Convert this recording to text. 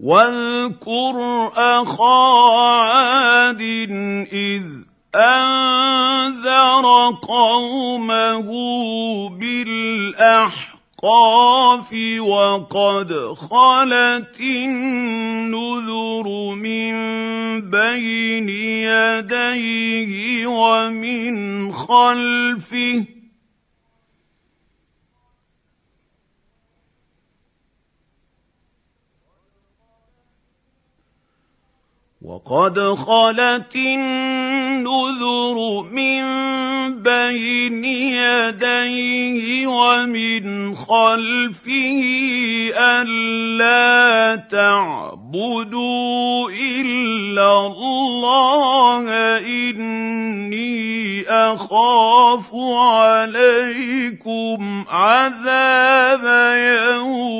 واذكر أخا عاد إذ أنذر قومه بالأحقاف وقد خلت النذر من بين يديه ومن خلفه ألا تعبدوا إلا الله إني أخاف عليكم عذاب يوم